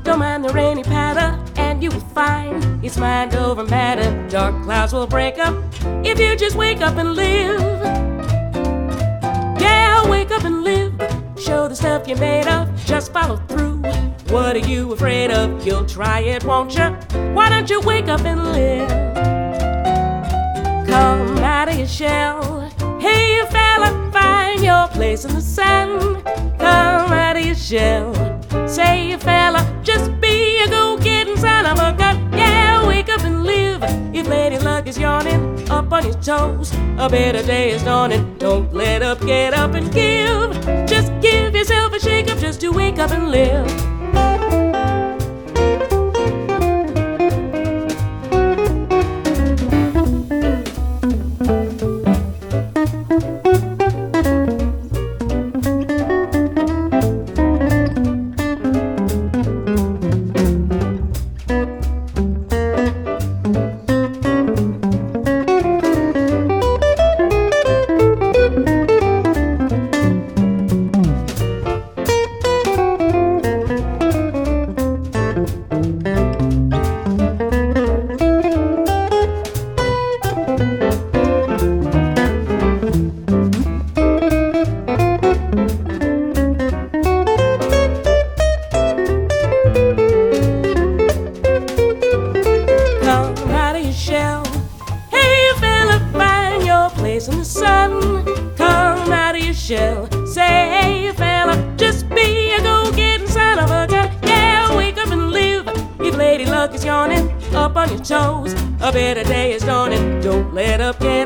Don't mind the rainy patter, and you will find it's mind over matter. Dark clouds will break up if you just wake up and live. Yeah, wake up and live. Show the stuff you're made of, just follow through. What are you afraid of? You'll try it, won't you? Why don't you wake up and live? Come out of your shell. Hey, you fella, find your place in the sun. Come out of your shell. Say, you fella, just be a go-getting son of a gun. Yeah, wake up and live. If lady luck is yawning, up on your toes, a better day is dawning. Don't let up, get up and give. Just give yourself a shake-up just to wake up and live. In the sun, come out of your shell. Say, hey, you fella, just be a go-getting son of a gun. Yeah, wake up and live. If lady luck is yawning, up on your toes, a better day is dawning. Don't let up, get